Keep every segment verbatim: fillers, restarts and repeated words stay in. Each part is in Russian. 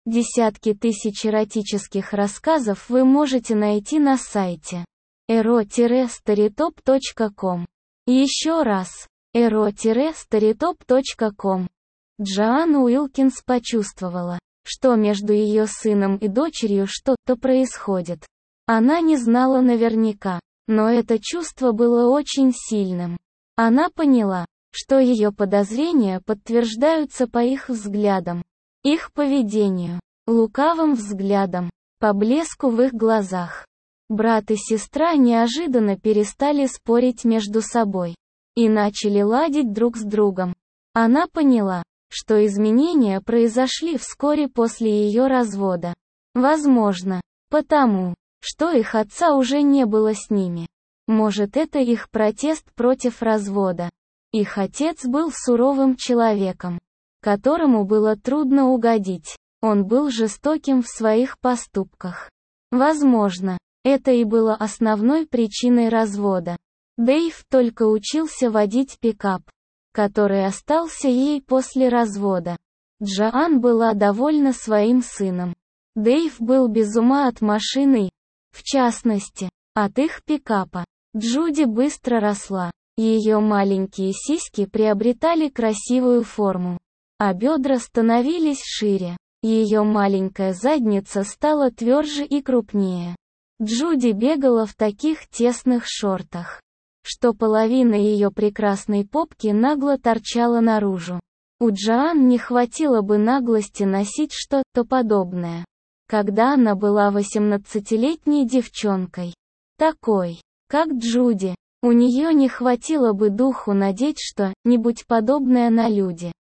Десятки тысяч эротических рассказов вы можете найти на сайте эро старитоп точка ком. Еще раз, эро старитоп точка ком. Джоан Уилкинс почувствовала, что между ее сыном и дочерью что-то происходит. Она не знала наверняка, но это чувство было очень сильным. Она поняла, что ее подозрения подтверждаются по их взглядам, их поведению, лукавым взглядам, по блеску в их глазах. Брат и сестра неожиданно перестали спорить между собой и начали ладить друг с другом. Она поняла, что изменения произошли вскоре после ее развода. Возможно, потому, что их отца уже не было с ними. Может, это их протест против развода. Их отец был суровым человеком, которому было трудно угодить. Он был жестоким в своих поступках. Возможно, это и было основной причиной развода. Дэйв только учился водить пикап, который остался ей после развода. Джоан была довольна своим сыном. Дэйв был без ума от машины, в частности, от их пикапа. Джуди быстро росла. Ее маленькие сиськи приобретали красивую форму, а бедра становились шире. Ее маленькая задница стала тверже и крупнее. Джуди бегала в таких тесных шортах, что половина ее прекрасной попки нагло торчала наружу. У Джоан не хватило бы наглости носить что-то подобное, когда она была восемнадцатилетней девчонкой. Такой, как Джуди, у нее не хватило бы духу надеть что-нибудь подобное на люди.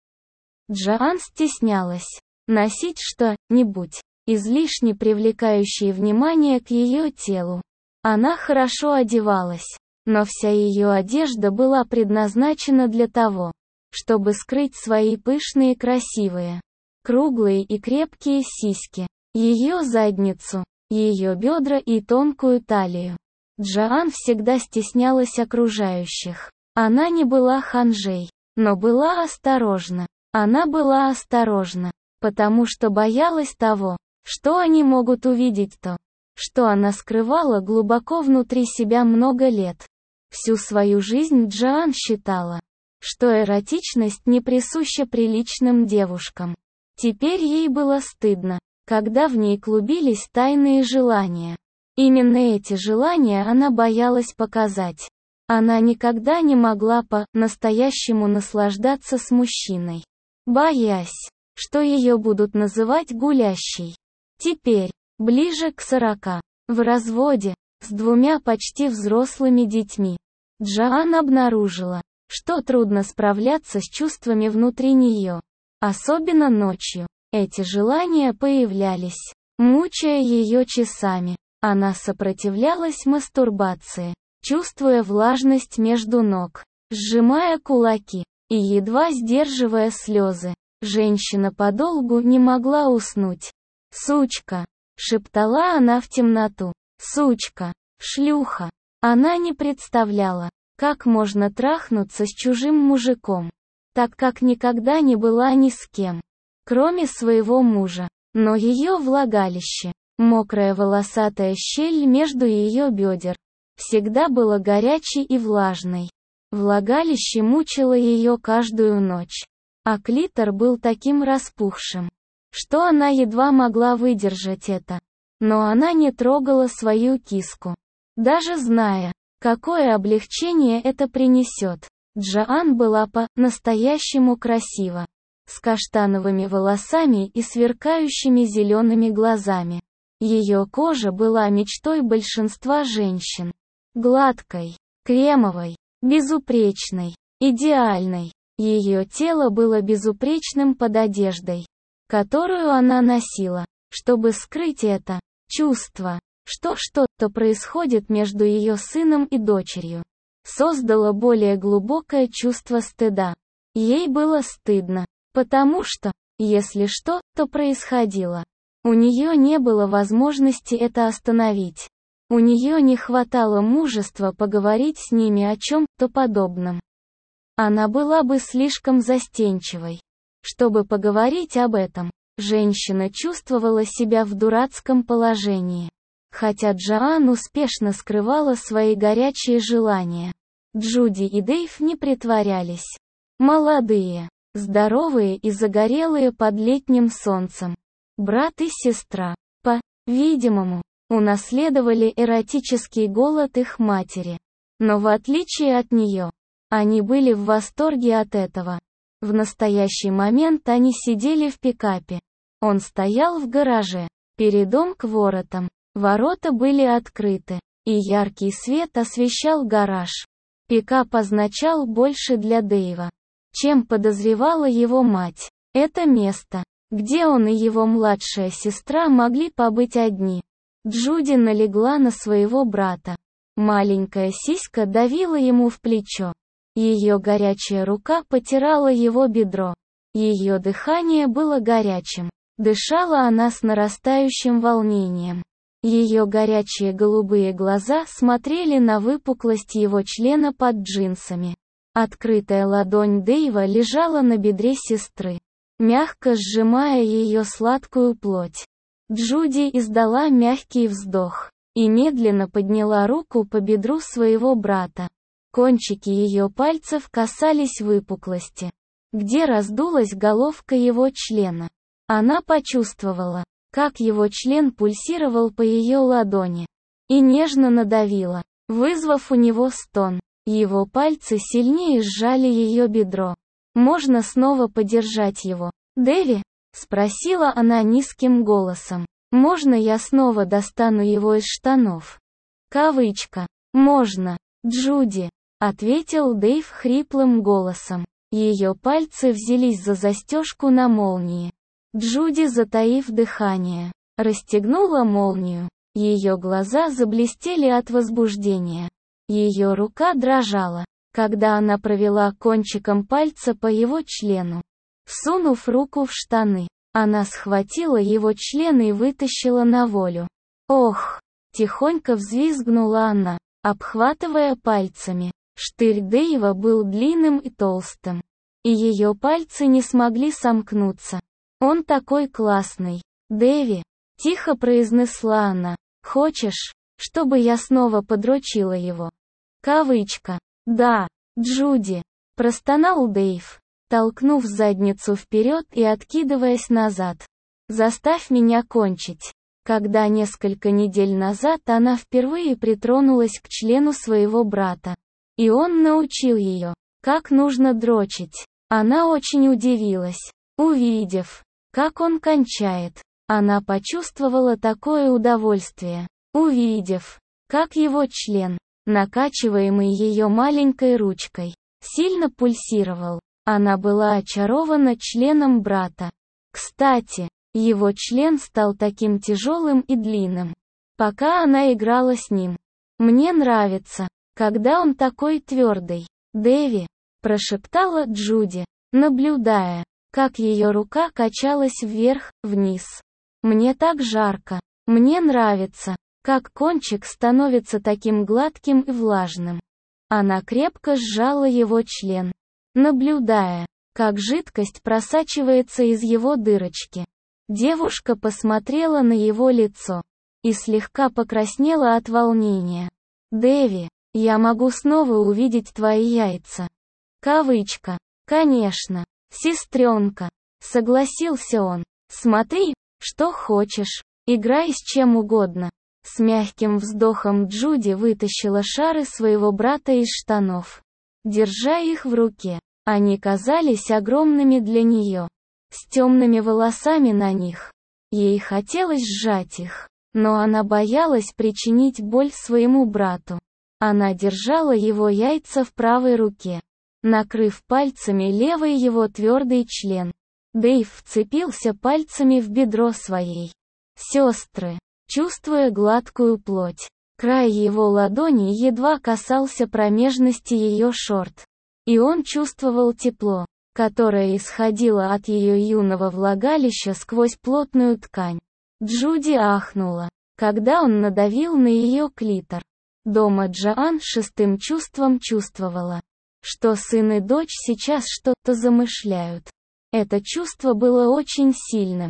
Джоан стеснялась носить что-нибудь, излишне привлекающее внимание к ее телу. Она хорошо одевалась, но вся ее одежда была предназначена для того, чтобы скрыть свои пышные красивые, круглые и крепкие сиськи, ее задницу, ее бедра и тонкую талию. Джоан всегда стеснялась окружающих. Она не была ханжей, но была осторожна. Она была осторожна, потому что боялась того, что они могут увидеть то, что она скрывала глубоко внутри себя много лет. Всю свою жизнь Джоан считала, что эротичность не присуща приличным девушкам. Теперь ей было стыдно, когда в ней клубились тайные желания. Именно эти желания она боялась показать. Она никогда не могла по-настоящему наслаждаться с мужчиной, боясь, что ее будут называть гулящей. Теперь, ближе к сорока, в разводе, с двумя почти взрослыми детьми, Джоан обнаружила, что трудно справляться с чувствами внутри нее. Особенно ночью. Эти желания появлялись, мучая ее часами. Она сопротивлялась мастурбации, чувствуя влажность между ног, сжимая кулаки и едва сдерживая слезы. Женщина подолгу не могла уснуть. «Сучка!» — шептала она в темноту. «Сучка! Шлюха!» Она не представляла, как можно трахнуться с чужим мужиком, так как никогда не была ни с кем, кроме своего мужа. Но ее влагалище, мокрая волосатая щель между ее бедер, всегда было горячей и влажной. Влагалище мучило ее каждую ночь, а клитор был таким распухшим, что она едва могла выдержать это. Но она не трогала свою киску, даже зная, какое облегчение это принесет. Джоан была по-настоящему красива, с каштановыми волосами и сверкающими зелеными глазами. Ее кожа была мечтой большинства женщин. Гладкой, кремовой, безупречной, идеальной. Ее тело было безупречным под одеждой, которую она носила, чтобы скрыть это чувство, что что-то происходит между ее сыном и дочерью. Создало более глубокое чувство стыда. Ей было стыдно, потому что, если что-то происходило, у нее не было возможности это остановить. У нее не хватало мужества поговорить с ними о чем-то подобном. Она была бы слишком застенчивой, чтобы поговорить об этом. Женщина чувствовала себя в дурацком положении. Хотя Джоан успешно скрывала свои горячие желания. Джуди и Дэйв не притворялись. Молодые, здоровые и загорелые под летним солнцем. Брат и сестра, по-видимому, унаследовали эротический голод их матери. Но в отличие от нее, они были в восторге от этого. В настоящий момент они сидели в пикапе. Он стоял в гараже, передом к воротам. Ворота были открыты, и яркий свет освещал гараж. Пикап означал больше для Дэйва, чем подозревала его мать. Это место, где он и его младшая сестра могли побыть одни. Джуди налегла на своего брата. Маленькая сиська давила ему в плечо. Ее горячая рука потирала его бедро. Ее дыхание было горячим. Дышала она с нарастающим волнением. Ее горячие голубые глаза смотрели на выпуклость его члена под джинсами. Открытая ладонь Дэйва лежала на бедре сестры, мягко сжимая ее сладкую плоть. Джуди издала мягкий вздох и медленно подняла руку по бедру своего брата. Кончики ее пальцев касались выпуклости, где раздулась головка его члена. Она почувствовала, как его член пульсировал по ее ладони, и нежно надавила, вызвав у него стон. Его пальцы сильнее сжали ее бедро. «Можно снова подержать его, Дэви?» — спросила она низким голосом. «Можно я снова достану его из штанов?» Кавычка. «Можно, Джуди», — ответил Дэйв хриплым голосом. Ее пальцы взялись за застежку на молнии. Джуди, затаив дыхание, расстегнула молнию. Ее глаза заблестели от возбуждения. Ее рука дрожала, когда она провела кончиком пальца по его члену. Всунув руку в штаны, она схватила его член и вытащила на волю. «Ох!» — тихонько взвизгнула она, обхватывая пальцами. Штырь Дэйва был длинным и толстым, и ее пальцы не смогли сомкнуться. «Он такой классный, Дэви!» — тихо произнесла она. «Хочешь, чтобы я снова подрочила его?» Кавычка. «Да, Джуди!» — простонал Дэйв, толкнув задницу вперед и откидываясь назад. «Заставь меня кончить». Когда несколько недель назад она впервые притронулась к члену своего брата, и он научил ее, как нужно дрочить, она очень удивилась, увидев, как он кончает. Она почувствовала такое удовольствие, увидев, как его член, накачиваемый ее маленькой ручкой, сильно пульсировал. Она была очарована членом брата. Кстати, его член стал таким тяжелым и длинным, пока она играла с ним. «Мне нравится, когда он такой твердый, Дэви», — прошептала Джуди, наблюдая, как ее рука качалась вверх-вниз. «Мне так жарко. Мне нравится, как кончик становится таким гладким и влажным». Она крепко сжала его член, наблюдая, как жидкость просачивается из его дырочки. Девушка посмотрела на его лицо и слегка покраснела от волнения. «Дэви, я могу снова увидеть твои яйца?» Кавычка. «Конечно, сестренка», — согласился он. «Смотри, что хочешь, играй с чем угодно». С мягким вздохом Джуди вытащила шары своего брата из штанов, держа их в руке. Они казались огромными для нее, с темными волосами на них. Ей хотелось сжать их, но она боялась причинить боль своему брату. Она держала его яйца в правой руке, накрыв пальцами левый его твердый член. Дэйв вцепился пальцами в бедро своей сестры, чувствуя гладкую плоть. Край его ладони едва касался промежности ее шорт, и он чувствовал тепло, которое исходило от ее юного влагалища сквозь плотную ткань. Джуди ахнула, когда он надавил на ее клитор. Дома Джоан шестым чувством чувствовала, что сын и дочь сейчас что-то замышляют. Это чувство было очень сильным.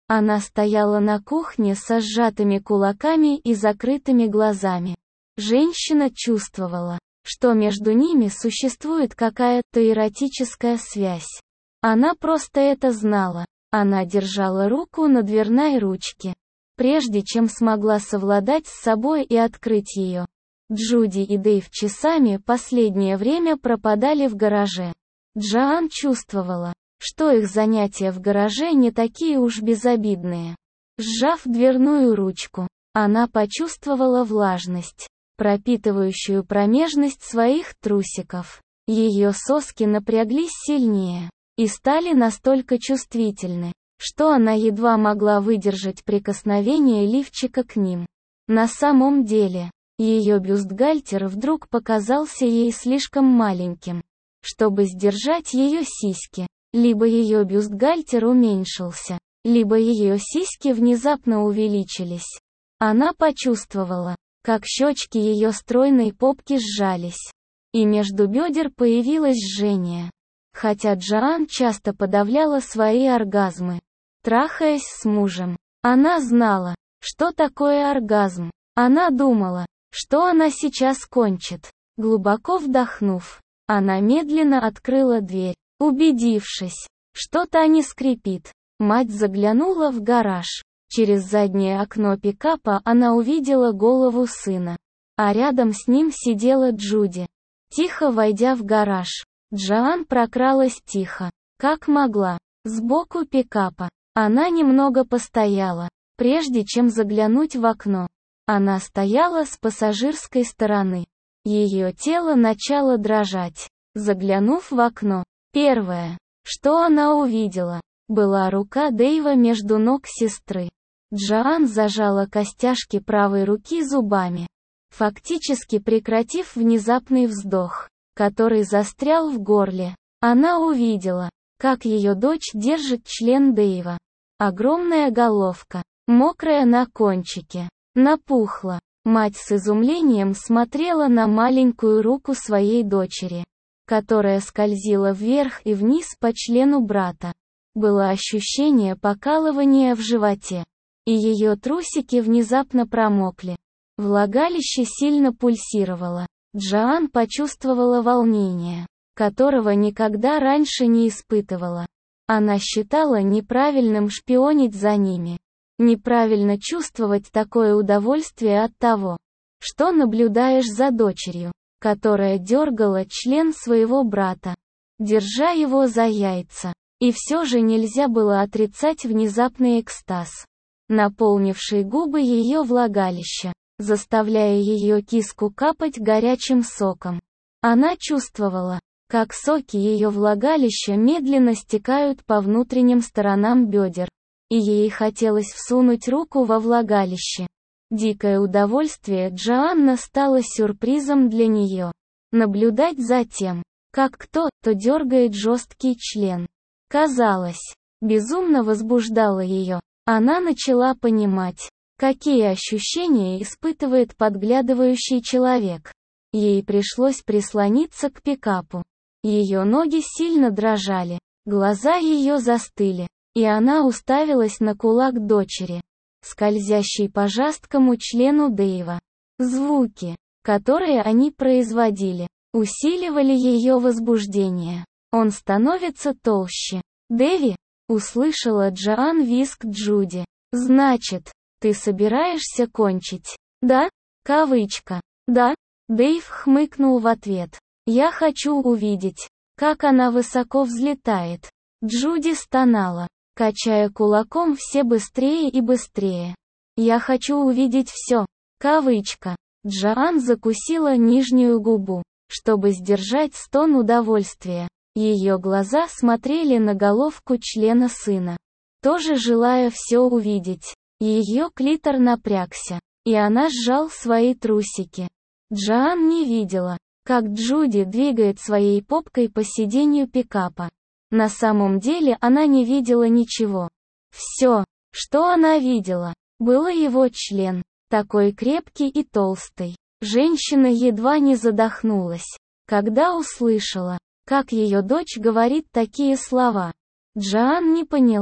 Она стояла на кухне со сжатыми кулаками и закрытыми глазами. Женщина чувствовала, что между ними существует какая-то эротическая связь. Она просто это знала. Она держала руку на дверной ручке, прежде чем смогла совладать с собой и открыть ее. Джуди и Дэйв часами последнее время пропадали в гараже. Джоан чувствовала, что их занятия в гараже не такие уж безобидные. Сжав дверную ручку, она почувствовала влажность, пропитывающую промежность своих трусиков. Ее соски напряглись сильнее и стали настолько чувствительны, что она едва могла выдержать прикосновение лифчика к ним. На самом деле, ее бюстгальтер вдруг показался ей слишком маленьким, чтобы сдержать ее сиськи. Либо ее бюстгальтер уменьшился, либо ее сиськи внезапно увеличились. Она почувствовала, как щечки ее стройной попки сжались, и между бедер появилось жжение. Хотя Джоан часто подавляла свои оргазмы, трахаясь с мужем, она знала, что такое оргазм. Она думала, что она сейчас кончит. Глубоко вдохнув, она медленно открыла дверь. Убедившись, что та не скрипит, мать заглянула в гараж. Через заднее окно пикапа она увидела голову сына, а рядом с ним сидела Джуди. Тихо войдя в гараж, Джоан прокралась тихо, как могла, сбоку пикапа. Она немного постояла, прежде чем заглянуть в окно. Она стояла с пассажирской стороны. Ее тело начало дрожать. Заглянув в окно, первое, что она увидела, была рука Дэйва между ног сестры. Джоан зажала костяшки правой руки зубами, фактически прекратив внезапный вздох, который застрял в горле. Она увидела, как ее дочь держит член Дэйва. Огромная головка, мокрая на кончике, напухла. Мать с изумлением смотрела на маленькую руку своей дочери, которая скользила вверх и вниз по члену брата. Было ощущение покалывания в животе, и ее трусики внезапно промокли. Влагалище сильно пульсировало. Джоан почувствовала волнение, которого никогда раньше не испытывала. Она считала неправильным шпионить за ними. Неправильно чувствовать такое удовольствие от того, что наблюдаешь за дочерью, которая дергала член своего брата, держа его за яйца. И все же нельзя было отрицать внезапный экстаз, наполнивший губы ее влагалища, заставляя ее киску капать горячим соком. Она чувствовала, как соки ее влагалища медленно стекают по внутренним сторонам бедер, и ей хотелось всунуть руку во влагалище. Дикое удовольствие Джоанна стало сюрпризом для нее. Наблюдать за тем, как кто-то дергает жесткий член, казалось, безумно возбуждало ее. Она начала понимать, какие ощущения испытывает подглядывающий человек. Ей пришлось прислониться к пикапу. Ее ноги сильно дрожали, глаза ее застыли, и она уставилась на кулак дочери, скользящий по жесткому члену Дэйва. Звуки, которые они производили, усиливали ее возбуждение. Он становится толще. «Дэви!» — услышала Джоан визг Джуди. «Значит, ты собираешься кончить, да?» Кавычка. «Да?» Дэйв хмыкнул в ответ. «Я хочу увидеть, как она высоко взлетает». Джуди стонала, качая кулаком все быстрее и быстрее. «Я хочу увидеть все». Кавычка. Джоан закусила нижнюю губу, чтобы сдержать стон удовольствия. Ее глаза смотрели на головку члена сына, тоже желая все увидеть. Ее клитор напрягся, и она сжал свои трусики. Джоан не видела, как Джуди двигает своей попкой по сиденью пикапа. На самом деле она не видела ничего. Все, что она видела, было его член, такой крепкий и толстый. Женщина едва не задохнулась, когда услышала, как ее дочь говорит такие слова. Джоан не поняла,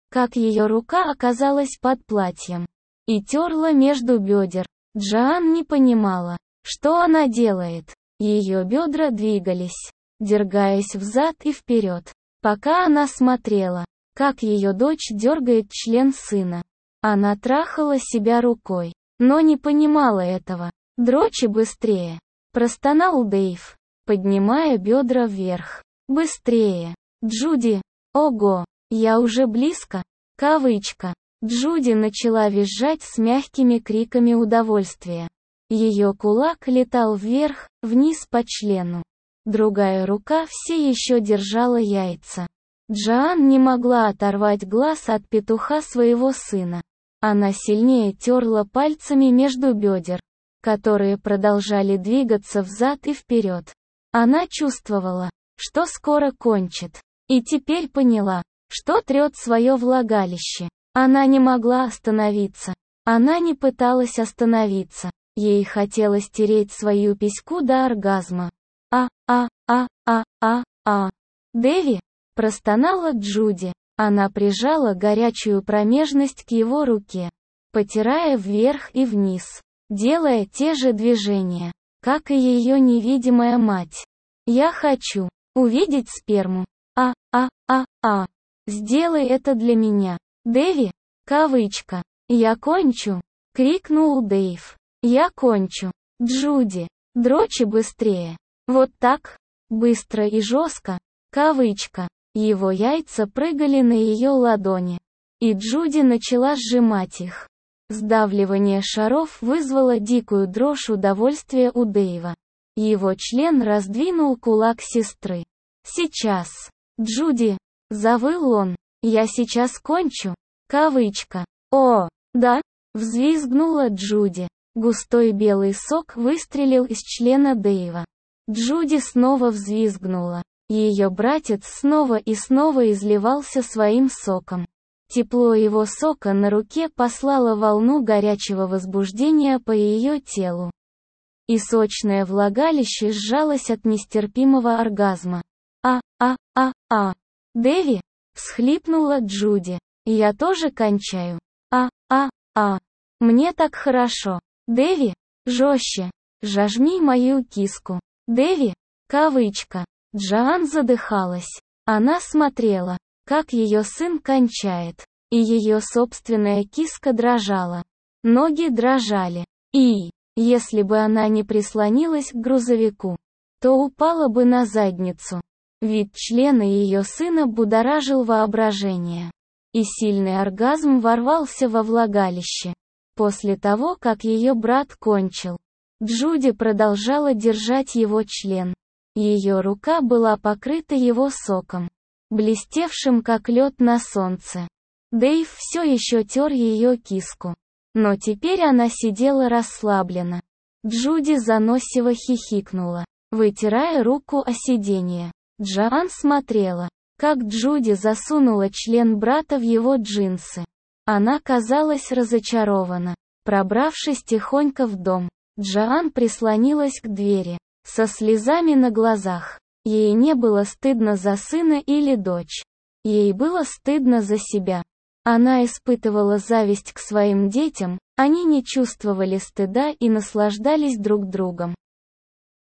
как ее рука оказалась под платьем и терла между бедер. Джоан не понимала, что она делает. Ее бедра двигались, дергаясь взад и вперед, пока она смотрела, как ее дочь дергает член сына. Она трахала себя рукой, но не понимала этого. «Дрочи быстрее!» – простонал Дэйв, поднимая бедра вверх. «Быстрее! Джуди! Ого! Я уже близко!» Кавычка. Джуди начала визжать с мягкими криками удовольствия. Ее кулак летал вверх, вниз по члену. Другая рука все еще держала яйца. Джоан не могла оторвать глаз от петуха своего сына. Она сильнее терла пальцами между бедер, которые продолжали двигаться взад и вперед. Она чувствовала, что скоро кончит, и теперь поняла, что трет свое влагалище. Она не могла остановиться. Она не пыталась остановиться. Ей хотелось тереть свою письку до оргазма. А, а, а, а, а, а. «Дэви!» – простонала Джуди. Она прижала горячую промежность к его руке, потирая вверх и вниз, делая те же движения, как и ее невидимая мать. «Я хочу увидеть сперму. А, а, а, а. Сделай это для меня, Дэви!» Кавычка. «Я кончу!» — крикнул Дэйв. «Я кончу! Джуди! Дрочи быстрее!» «Вот так? Быстро и жестко!» Кавычка. Его яйца прыгали на ее ладони, и Джуди начала сжимать их. Сдавливание шаров вызвало дикую дрожь удовольствия у Дэйва. Его член раздвинул кулак сестры. «Сейчас! Джуди!» — завыл он. «Я сейчас кончу!» Кавычка. «О, да!» — взвизгнула Джуди. Густой белый сок выстрелил из члена Дэйва. Джуди снова взвизгнула. Ее братец снова и снова изливался своим соком. Тепло его сока на руке послало волну горячего возбуждения по ее телу. И сочное влагалище сжалось от нестерпимого оргазма. «А, а, а, а! Дэви!» — всхлипнула Джуди. «Я тоже кончаю. А, а, а! Мне так хорошо! Дэви! Жестче! Жажми мою киску! Дэви!» Кавычка. Джоан задыхалась. Она смотрела, как ее сын кончает, и ее собственная киска дрожала. Ноги дрожали. И, если бы она не прислонилась к грузовику, то упала бы на задницу. Вид члена ее сына будоражил воображение. И сильный оргазм ворвался во влагалище. После того, как ее брат кончил, Джуди продолжала держать его член. Ее рука была покрыта его соком, блестевшим как лед на солнце. Дэйв все еще тер ее киску. Но теперь она сидела расслабленно. Джуди заносиво хихикнула, вытирая руку о сиденье. Джоан смотрела, как Джуди засунула член брата в его джинсы. Она казалась разочарована. Пробравшись тихонько в дом, Джоан прислонилась к двери, со слезами на глазах. Ей не было стыдно за сына или дочь. Ей было стыдно за себя. Она испытывала зависть к своим детям, они не чувствовали стыда и наслаждались друг другом.